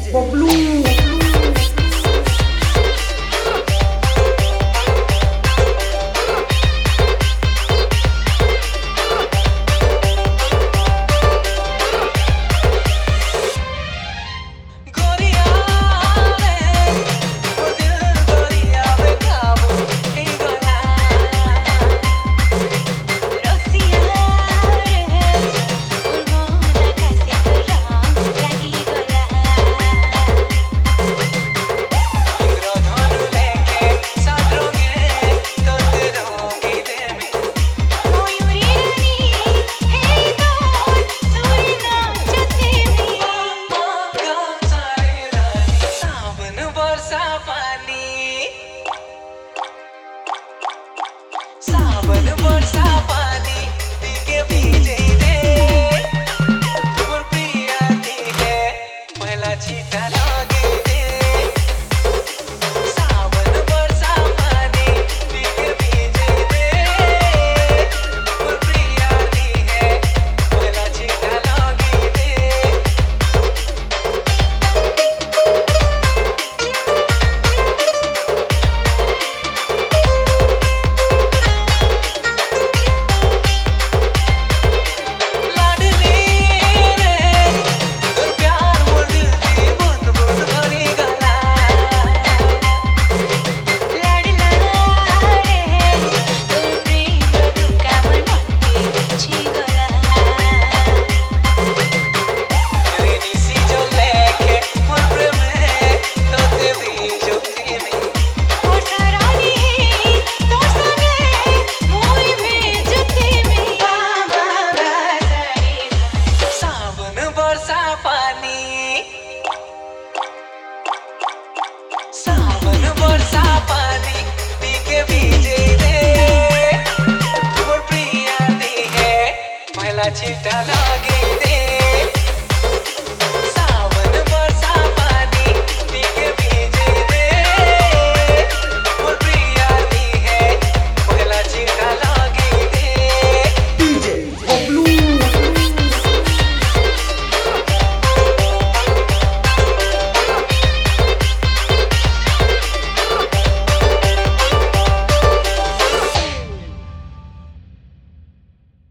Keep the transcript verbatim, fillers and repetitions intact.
बबलू सावन बरसा पानी पी के भीजे दे मोर प्रिया दी है पहला छीटा लगे दे सावन बरसा पानी पी के भीजे दे मोर प्रिया दी है पहला छीटा लगे दे सावन बरसा पानी पी के भीजे दे मोर प्रिया दी है पहला छीटा लगे